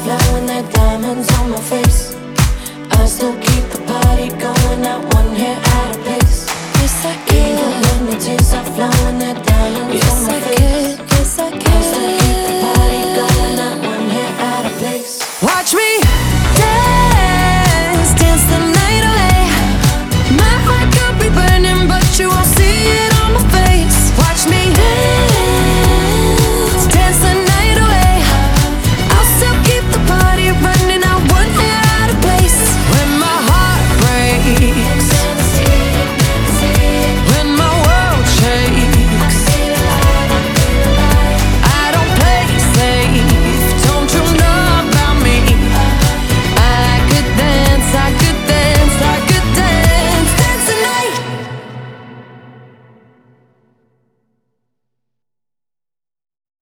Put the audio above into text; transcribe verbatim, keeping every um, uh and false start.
blowing their diamonds on my face. I still keep the party going, not one hair out of place. Yes, I can. Even when the tears are flowing, their diamonds yes, on my I face. Can. Yes, I can. I still keep the party going.